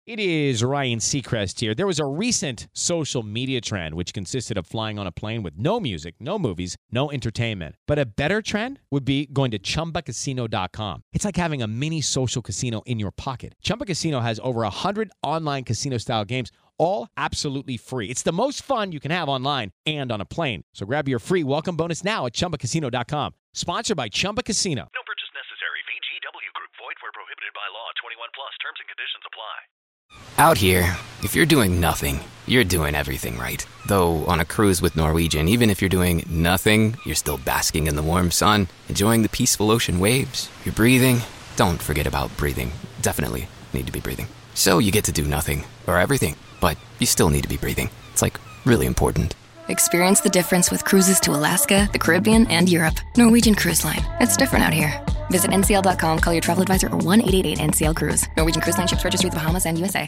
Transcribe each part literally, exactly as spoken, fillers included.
It is Ryan Seacrest here. There was a recent social media trend which consisted of flying on a plane with no music, no movies, no entertainment. But a better trend would be going to Chumba Casino dot com. It's like having a mini social casino in your pocket. Chumba Casino has over one hundred online casino-style games, all absolutely free. It's the most fun you can have online and on a plane. So grab your free welcome bonus now at Chumba Casino dot com. Sponsored by Chumba Casino. No purchase necessary. V G W Group. Void where prohibited by law. twenty-one plus. Terms and conditions apply. Out here, if you're doing nothing, you're doing everything right. Though on a cruise with Norwegian, even if you're doing nothing, you're still basking in the warm sun, enjoying the peaceful ocean waves. You're breathing. Don't forget about breathing. Definitely need to be breathing. So you get to do nothing, or everything, but you still need to be breathing. It's like really important. Experience the difference with cruises to Alaska, the Caribbean, and Europe. Norwegian Cruise Line. It's different out here. Visit N C L dot com, call your travel advisor, or one eight eight eight N C L Cruise. Norwegian Cruise Line ships registry of the Bahamas and U S A.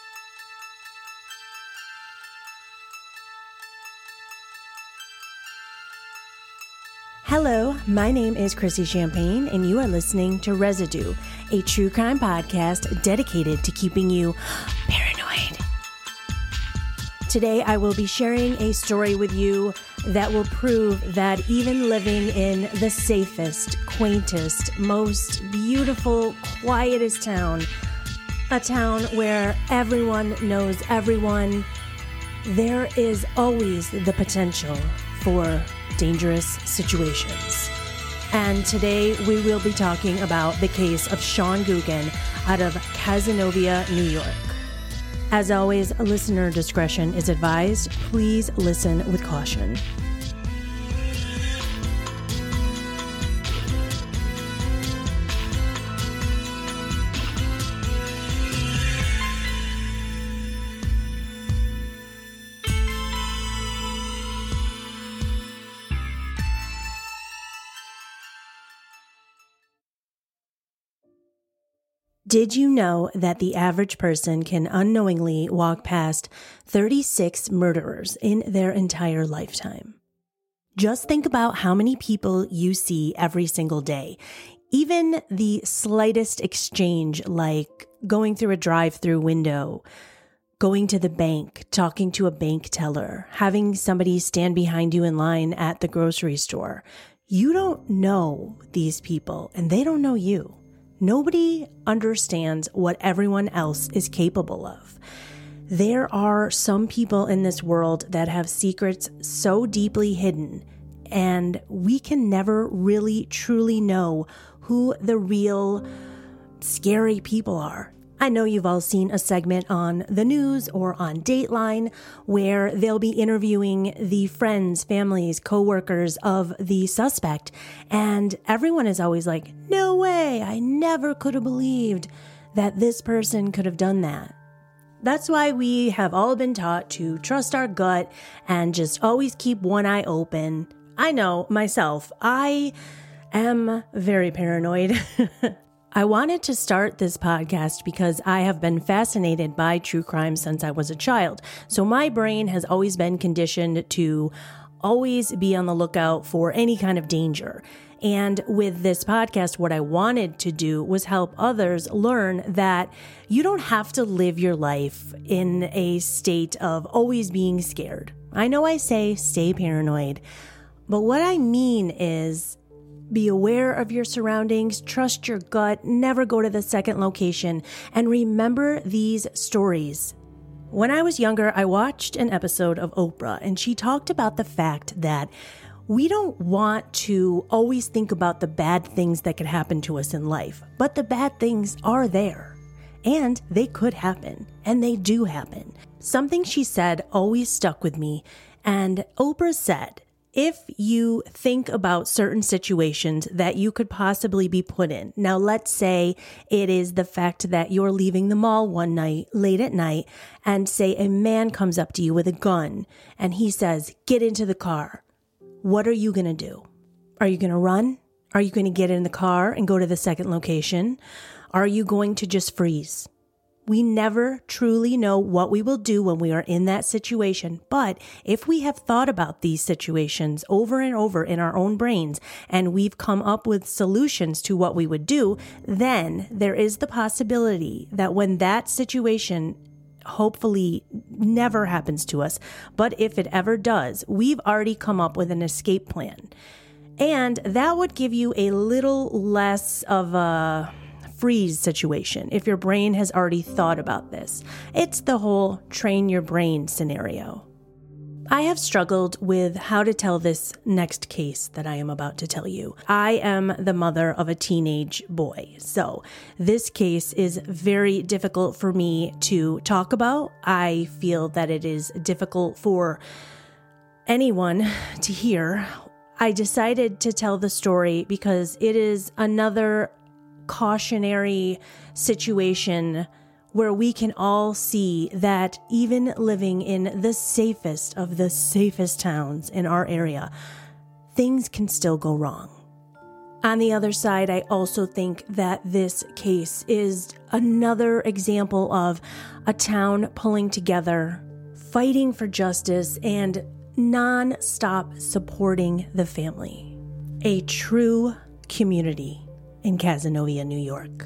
Hello, my name is Chrissy Champagne, and you are listening to Residue, a true crime podcast dedicated to keeping you paranoid. Today, I will be sharing a story with you that will prove that even living in the safest, quaintest, most beautiful, quietest town, a town where everyone knows everyone, there is always the potential for dangerous situations. And today we will be talking about the case of Sean Guggen out of Cazenovia, New York. As always, listener discretion is advised. Please listen with caution. Did you know that the average person can unknowingly walk past thirty-six murderers in their entire lifetime? Just think about how many people you see every single day. Even the slightest exchange, like going through a drive-through window, going to the bank, talking to a bank teller, having somebody stand behind you in line at the grocery store. You don't know these people, and they don't know you. Nobody understands what everyone else is capable of. There are some people in this world that have secrets so deeply hidden, and we can never really truly know who the real scary people are. I know you've all seen a segment on the news or on Dateline where they'll be interviewing the friends, families, coworkers of the suspect. And everyone is always like, no way, I never could have believed that this person could have done that. That's why we have all been taught to trust our gut and just always keep one eye open. I know myself, I am very paranoid. I wanted to start this podcast because I have been fascinated by true crime since I was a child. So my brain has always been conditioned to always be on the lookout for any kind of danger. And with this podcast, what I wanted to do was help others learn that you don't have to live your life in a state of always being scared. I know I say stay paranoid, but what I mean is be aware of your surroundings, trust your gut, never go to the second location, and remember these stories. When I was younger, I watched an episode of Oprah, and she talked about the fact that we don't want to always think about the bad things that could happen to us in life, but the bad things are there, and they could happen, and they do happen. Something she said always stuck with me, and Oprah said, if you think about certain situations that you could possibly be put in. Now, let's say it is the fact that you're leaving the mall one night, late at night, and say a man comes up to you with a gun and he says, get into the car. What are you going to do? Are you going to run? Are you going to get in the car and go to the second location? Are you going to just freeze? We never truly know what we will do when we are in that situation. But if we have thought about these situations over and over in our own brains and we've come up with solutions to what we would do, then there is the possibility that when that situation hopefully never happens to us, but if it ever does, we've already come up with an escape plan. And that would give you a little less of a freeze situation if your brain has already thought about this. It's the whole train your brain scenario. I have struggled with how to tell this next case that I am about to tell you. I am the mother of a teenage boy, so this case is very difficult for me to talk about. I feel that it is difficult for anyone to hear. I decided to tell the story because it is another cautionary situation where we can all see that even living in the safest of the safest towns in our area, things can still go wrong. On the other side, I also think that this case is another example of a town pulling together, fighting for justice, and non-stop supporting the family. A true community in Cazenovia, New York.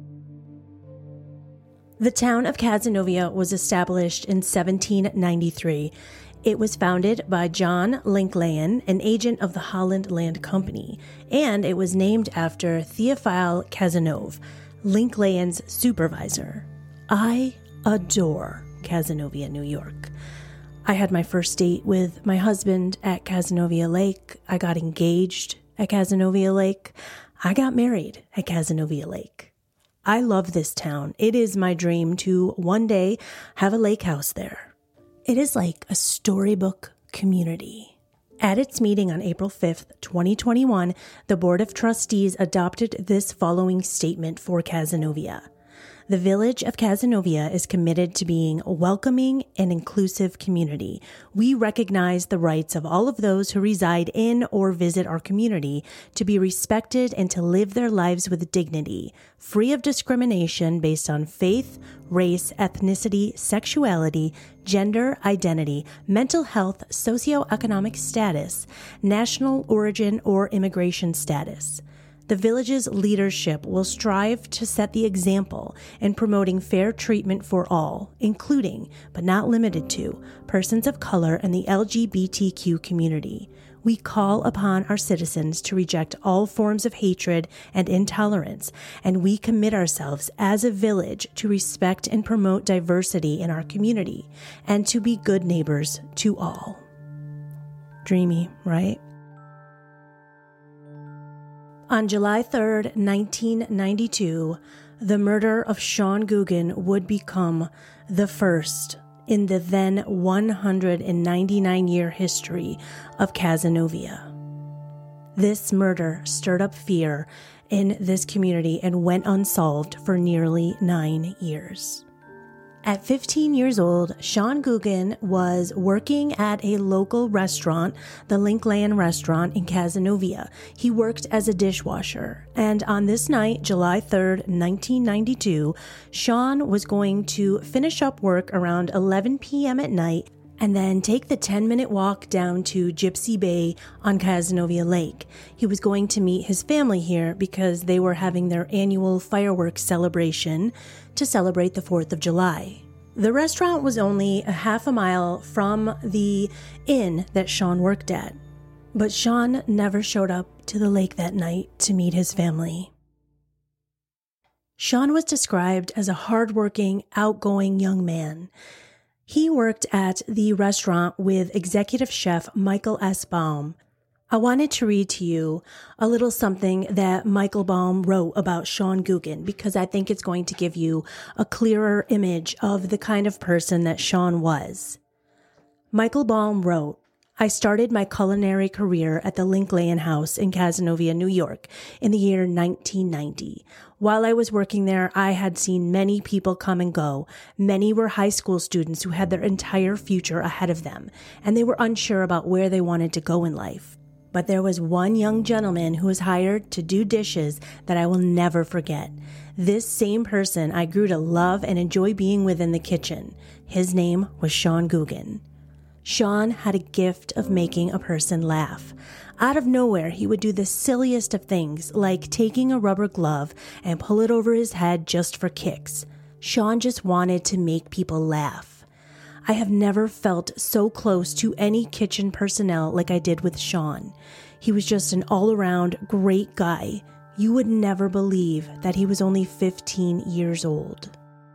The town of Cazenovia was established in seventeen ninety-three. It was founded by John Linklayen, an agent of the Holland Land Company, and it was named after Theophile Cazenove, Linklayen's supervisor. I adore Cazenovia, New York. I had my first date with my husband at Cazenovia Lake. I got engaged at Cazenovia Lake. I got married at Cazenovia Lake. I love this town. It is my dream to one day have a lake house there. It is like a storybook community. At its meeting on April fifth, twenty twenty-one, the Board of Trustees adopted this following statement for Cazenovia. The village of Cazenovia is committed to being a welcoming and inclusive community. We recognize the rights of all of those who reside in or visit our community to be respected and to live their lives with dignity, free of discrimination based on faith, race, ethnicity, sexuality, gender identity, mental health, socioeconomic status, national origin, or immigration status. The village's leadership will strive to set the example in promoting fair treatment for all, including, but not limited to, persons of color and the L G B T Q community. We call upon our citizens to reject all forms of hatred and intolerance, and we commit ourselves as a village to respect and promote diversity in our community and to be good neighbors to all. Dreamy, right? On July third, nineteen ninety-two, the murder of Sean Guggen would become the first in the then one hundred ninety-nine year history of Cazenovia. This murder stirred up fear in this community and went unsolved for nearly nine years. At fifteen years old, Sean Guggen was working at a local restaurant, the Linklayen Restaurant in Cazenovia. He worked as a dishwasher. And on this night, July third, nineteen ninety-two, Sean was going to finish up work around eleven p.m. at night and then take the ten-minute walk down to Gypsy Bay on Cazenovia Lake. He was going to meet his family here because they were having their annual fireworks celebration to celebrate the fourth of July. The restaurant was only a half a mile from the inn that Sean worked at, but Sean never showed up to the lake that night to meet his family. Sean was described as a hardworking, outgoing young man. He worked at the restaurant with executive chef Michael S. Baum. I wanted to read to you a little something that Michael Baum wrote about Sean Guggen because I think it's going to give you a clearer image of the kind of person that Sean was. Michael Baum wrote, I started my culinary career at the Linklayen House in Cazenovia, New York in the year nineteen ninety. While I was working there, I had seen many people come and go. Many were high school students who had their entire future ahead of them, and they were unsure about where they wanted to go in life. But there was one young gentleman who was hired to do dishes that I will never forget. This same person I grew to love and enjoy being with in the kitchen. His name was Sean Guggen. Sean had a gift of making a person laugh. Out of nowhere, he would do the silliest of things, like taking a rubber glove and pull it over his head just for kicks. Sean just wanted to make people laugh. I have never felt so close to any kitchen personnel like I did with Sean. He was just an all-around great guy. You would never believe that he was only fifteen years old.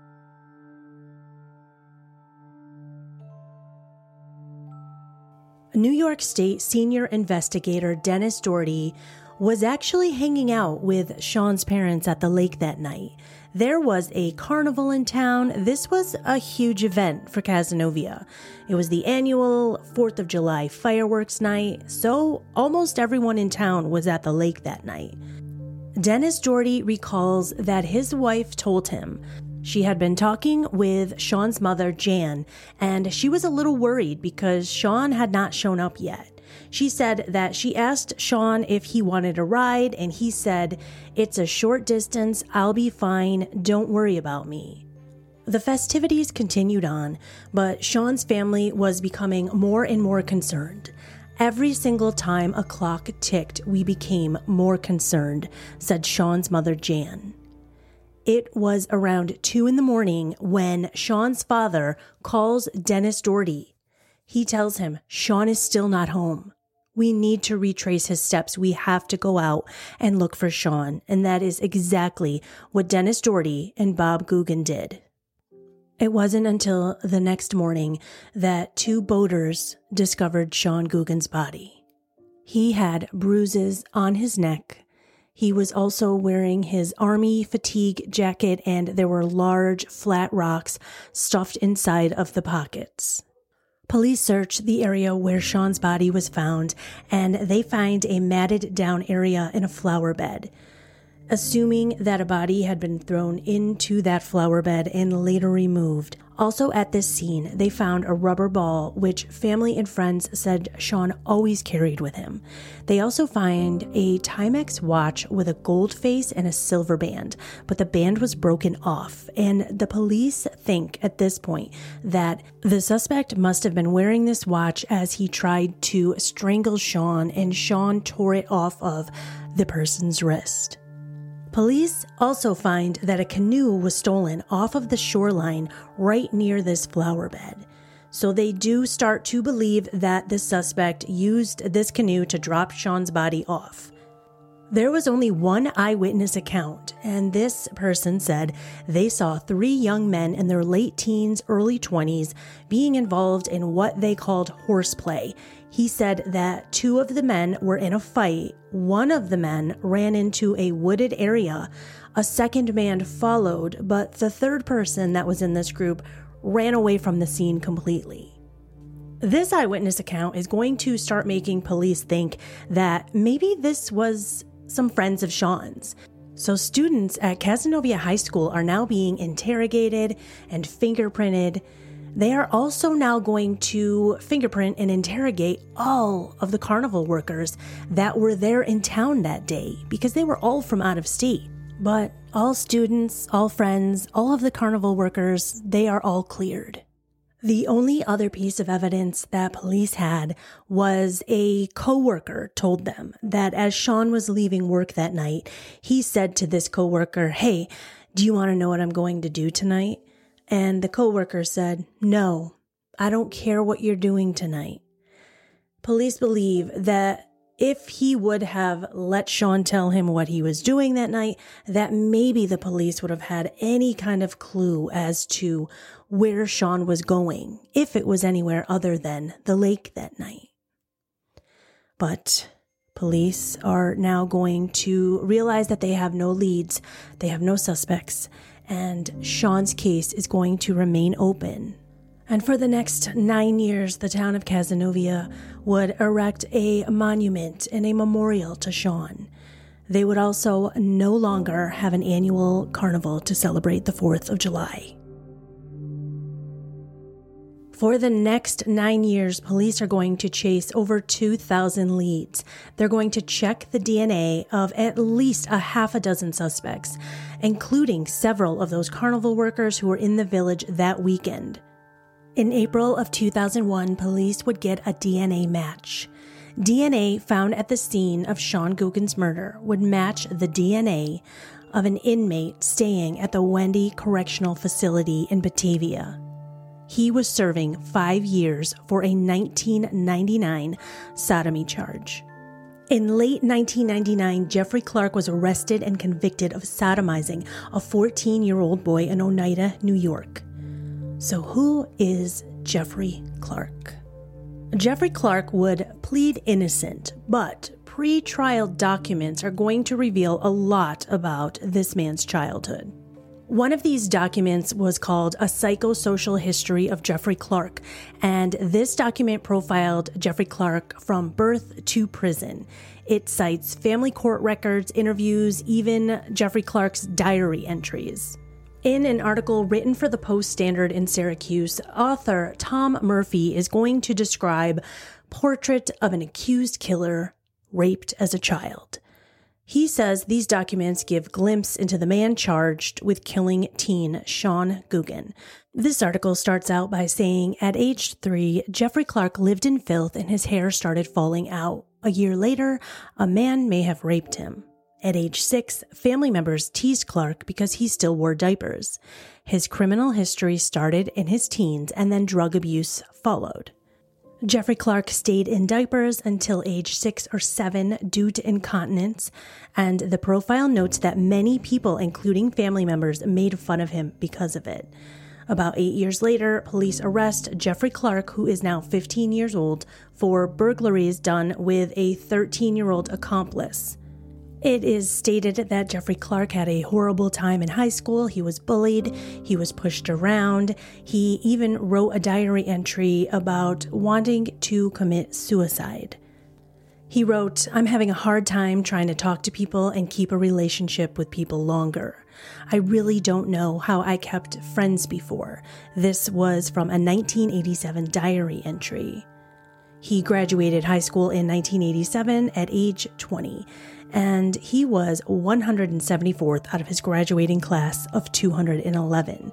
New York State senior investigator Dennis Doherty was actually hanging out with Sean's parents at the lake that night. There was a carnival in town. This was a huge event for Cazenovia. It was the annual fourth of July fireworks night, so almost everyone in town was at the lake that night. Dennis Doherty recalls that his wife told him she had been talking with Sean's mother, Jan, and she was a little worried because Sean had not shown up yet. She said that she asked Sean if he wanted a ride, and he said, "It's a short distance, I'll be fine, don't worry about me." The festivities continued on, but Sean's family was becoming more and more concerned. Every single time a clock ticked, we became more concerned, said Sean's mother, Jan. It was around two in the morning when Sean's father calls Dennis Doherty. He tells him, Sean is still not home. We need to retrace his steps. We have to go out and look for Sean. And that is exactly what Dennis Doherty and Bob Guggen did. It wasn't until the next morning that two boaters discovered Sean Guggen's body. He had bruises on his neck. He was also wearing his army fatigue jacket, and there were large, flat rocks stuffed inside of the pockets. Police searched the area where Sean's body was found, and they find a matted down area in a flower bed. Assuming that a body had been thrown into that flower bed and later removed. Also at this scene, they found a rubber ball, which family and friends said Sean always carried with him. They also find a Timex watch with a gold face and a silver band, but the band was broken off, and the police think at this point that the suspect must have been wearing this watch as he tried to strangle Sean, and Sean tore it off of the person's wrist. Police also find that a canoe was stolen off of the shoreline right near this flower bed. So they do start to believe that the suspect used this canoe to drop Sean's body off. There was only one eyewitness account, and this person said they saw three young men in their late teens, early twenties being involved in what they called horseplay. He said that two of the men were in a fight. One of the men ran into a wooded area. A second man followed, but the third person that was in this group ran away from the scene completely. This eyewitness account is going to start making police think that maybe this was some friends of Sean's. So students at Cazenovia High School are now being interrogated and fingerprinted. They are also now going to fingerprint and interrogate all of the carnival workers that were there in town that day because they were all from out of state. But all students, all friends, all of the carnival workers, they are all cleared. The only other piece of evidence that police had was a coworker told them that as Sean was leaving work that night, he said to this coworker, "Hey, do you want to know what I'm going to do tonight?" And the coworker said, "No, I don't care what you're doing tonight." Police believe that if he would have let Sean tell him what he was doing that night, that maybe the police would have had any kind of clue as to where Sean was going, if it was anywhere other than the lake that night. But police are now going to realize that they have no leads, they have no suspects, and Sean's case is going to remain open. And for the next nine years, the town of Cazenovia would erect a monument and a memorial to Sean. They would also no longer have an annual carnival to celebrate the fourth of July. For the next nine years, police are going to chase over two thousand leads. They're going to check the D N A of at least a half a dozen suspects, including several of those carnival workers who were in the village that weekend. In April of two thousand one, police would get a D N A match. D N A found at the scene of Sean Guggen's murder would match the D N A of an inmate staying at the Wendy Correctional Facility in Batavia. He was serving five years for a nineteen ninety-nine sodomy charge. In late nineteen ninety-nine, Jeffrey Clark was arrested and convicted of sodomizing a fourteen-year-old boy in Oneida, New York. So who is Jeffrey Clark? Jeffrey Clark would plead innocent, but pre-trial documents are going to reveal a lot about this man's childhood. One of these documents was called A Psychosocial History of Jeffrey Clark, and this document profiled Jeffrey Clark from birth to prison. It cites family court records, interviews, even Jeffrey Clark's diary entries. In an article written for the Post-Standard in Syracuse, author Tom Murphy is going to describe Portrait of an Accused Killer Raped as a Child. He says these documents give glimpse into the man charged with killing teen Sean Guggen. This article starts out by saying, at age three, Jeffrey Clark lived in filth and his hair started falling out. A year later, a man may have raped him. At age six, family members teased Clark because he still wore diapers. His criminal history started in his teens and then drug abuse followed. Jeffrey Clark stayed in diapers until age six or seven due to incontinence, and the profile notes that many people, including family members, made fun of him because of it. About eight years later, police arrest Jeffrey Clark, who is now fifteen years old, for burglaries done with a thirteen-year-old accomplice. It is stated that Jeffrey Clark had a horrible time in high school. He was bullied. He was pushed around. He even wrote a diary entry about wanting to commit suicide. He wrote, "I'm having a hard time trying to talk to people and keep a relationship with people longer. I really don't know how I kept friends before." This was from a nineteen eighty-seven diary entry. He graduated high school in nineteen eighty-seven at age twenty. And he was one hundred seventy-fourth out of his graduating class of two hundred eleven.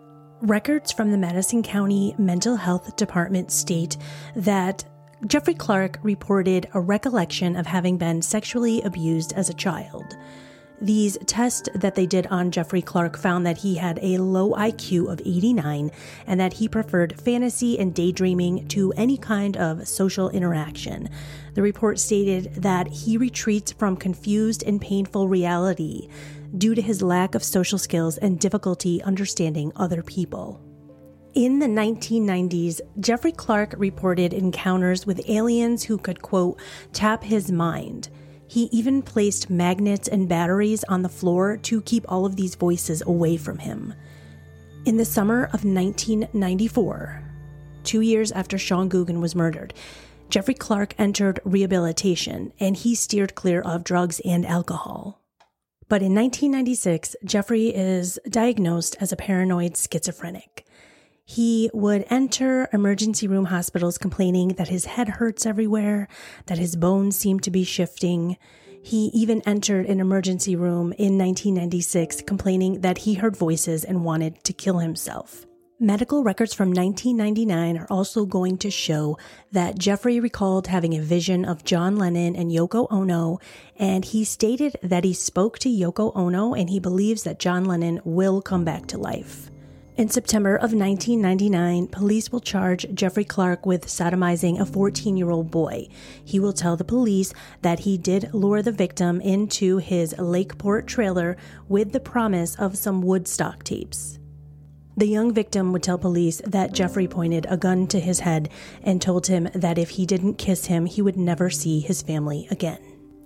Records from the Madison County Mental Health Department state that Jeffrey Clark reported a recollection of having been sexually abused as a child. These tests that they did on Jeffrey Clark found that he had a low I Q of eighty-nine and that he preferred fantasy and daydreaming to any kind of social interaction. The report stated that he retreats from confused and painful reality due to his lack of social skills and difficulty understanding other people. In the nineteen nineties, Jeffrey Clark reported encounters with aliens who could, quote, tap his mind. He even placed magnets and batteries on the floor to keep all of these voices away from him. In the summer of nineteen ninety-four, two years after Sean Guggen was murdered, Jeffrey Clark entered rehabilitation and he steered clear of drugs and alcohol. But in nineteen ninety-six, Jeffrey is diagnosed as a paranoid schizophrenic. He would enter emergency room hospitals complaining that his head hurts everywhere, that his bones seem to be shifting. He even entered an emergency room in nineteen ninety-six complaining that he heard voices and wanted to kill himself. Medical records from nineteen ninety-nine are also going to show that Jeffrey recalled having a vision of John Lennon and Yoko Ono, and he stated that he spoke to Yoko Ono and he believes that John Lennon will come back to life. In September of nineteen ninety-nine, police will charge Jeffrey Clark with sodomizing a fourteen-year-old boy. He will tell the police that he did lure the victim into his Lakeport trailer with the promise of some Woodstock tapes. The young victim would tell police that Jeffrey pointed a gun to his head and told him that if he didn't kiss him, he would never see his family again.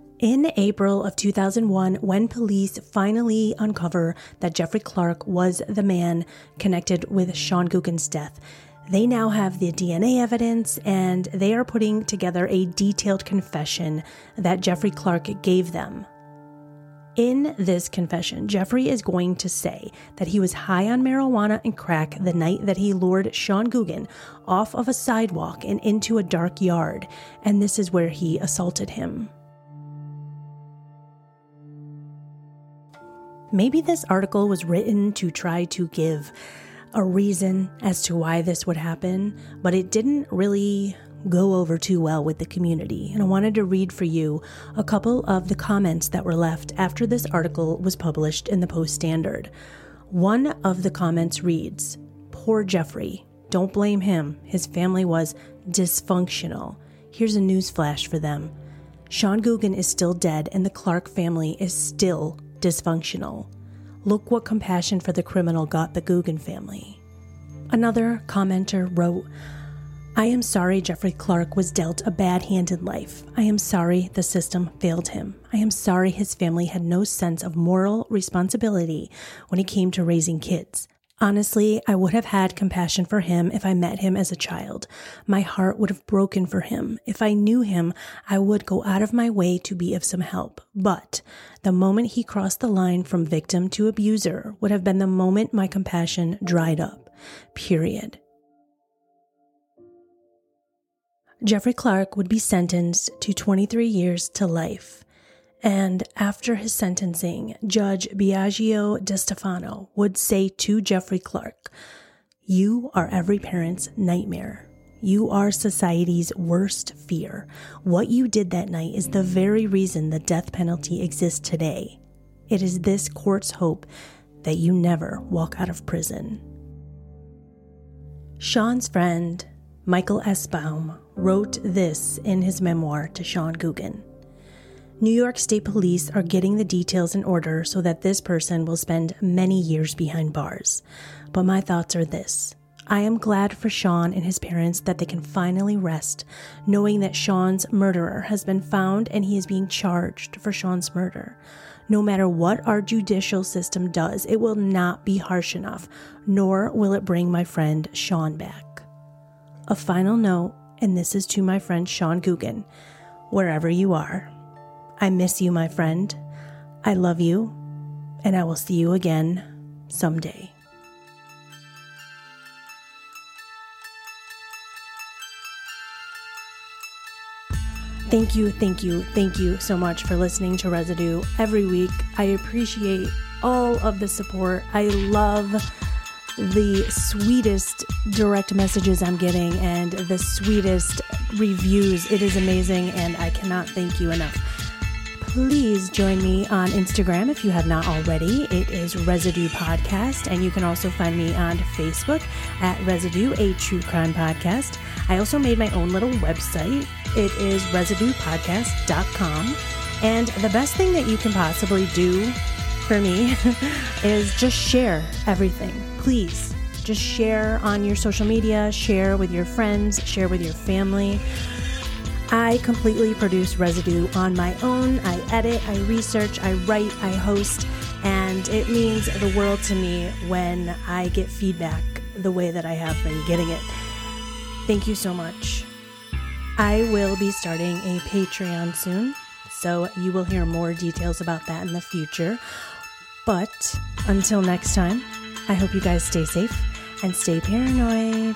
In April of two thousand one, when police finally uncover that Jeffrey Clark was the man connected with Sean Guggen's death, they now have the D N A evidence and they are putting together a detailed confession that Jeffrey Clark gave them. In this confession, Jeffrey is going to say that he was high on marijuana and crack the night that he lured Sean Guggen off of a sidewalk and into a dark yard, and this is where he assaulted him. Maybe this article was written to try to give a reason as to why this would happen, but it didn't really go over too well with the community, and I wanted to read for you a couple of the comments that were left after this article was published in the Post-Standard. One of the comments reads, "Poor Jeffrey. Don't blame him. His family was dysfunctional. Here's a news flash for them. Sean Guggen is still dead and the Clark family is still dysfunctional. Look what compassion for the criminal got the Guggen family." Another commenter wrote, "I am sorry Jeffrey Clark was dealt a bad hand in life. I am sorry the system failed him. I am sorry his family had no sense of moral responsibility when it came to raising kids. Honestly, I would have had compassion for him if I met him as a child. My heart would have broken for him. If I knew him, I would go out of my way to be of some help. But the moment he crossed the line from victim to abuser would have been the moment my compassion dried up. Period." Jeffrey Clark would be sentenced to twenty-three years to life. And after his sentencing, Judge Biagio DeStefano would say to Jeffrey Clark, "You are every parent's nightmare. You are society's worst fear. What you did that night is the very reason the death penalty exists today. It is this court's hope that you never walk out of prison." Sean's friend, Michael S. Baum, wrote this in his memoir to Sean Guggen. "New York State Police are getting the details in order so that this person will spend many years behind bars. But my thoughts are this. I am glad for Sean and his parents that they can finally rest, knowing that Sean's murderer has been found and he is being charged for Sean's murder. No matter what our judicial system does, it will not be harsh enough, nor will it bring my friend Sean back. A final note, and this is to my friend Sean Guggen, wherever you are. I miss you, my friend. I love you, and I will see you again someday." Thank you, thank you, thank you so much for listening to Residue every week. I appreciate all of the support. I love the sweetest direct messages I'm getting and the sweetest reviews. It is amazing, and I cannot thank you enough. Please join me on Instagram if you have not already. It is Residue Podcast, and you can also find me on Facebook at Residue, a true crime podcast. I also made my own little website. It is residue podcast dot com, and the best thing that you can possibly do for me is just share everything. Please, just share on your social media, share with your friends, share with your family. I completely produce Residue on my own. I edit, I research, I write, I host, and it means the world to me when I get feedback the way that I have been getting it. Thank you so much. I will be starting a Patreon soon, so you will hear more details about that in the future. But until next time, I hope you guys stay safe and stay paranoid.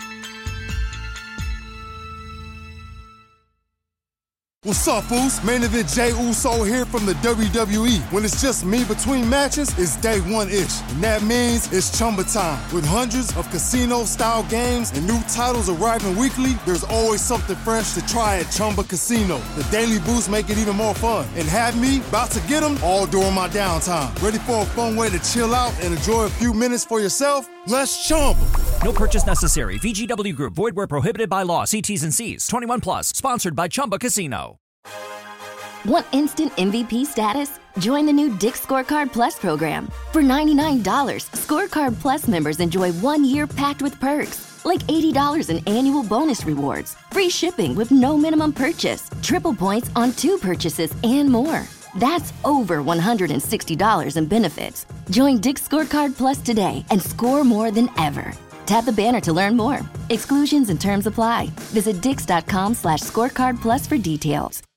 What's up, fools? Main event Jey Uso here from the W W E. When it's just me between matches, it's day one-ish. And that means it's Chumba time. With hundreds of casino-style games and new titles arriving weekly, there's always something fresh to try at Chumba Casino. The daily boosts make it even more fun. And have me about to get them all during my downtime. Ready for a fun way to chill out and enjoy a few minutes for yourself? Let's Chumba. No purchase necessary. V G W Group. Void where prohibited by law. See T's and C's. twenty-one plus. Sponsored by Chumba Casino. Want instant M V P status? Join the new Dick's Scorecard Plus program. For ninety-nine dollars, Scorecard Plus members enjoy one year packed with perks, like eighty dollars in annual bonus rewards, free shipping with no minimum purchase, triple points on two purchases, and more. That's over one hundred sixty dollars in benefits. Join Dick's Scorecard Plus today and score more than ever. Tap the banner to learn more. Exclusions and terms apply. Visit dix.com slash scorecard plus for details.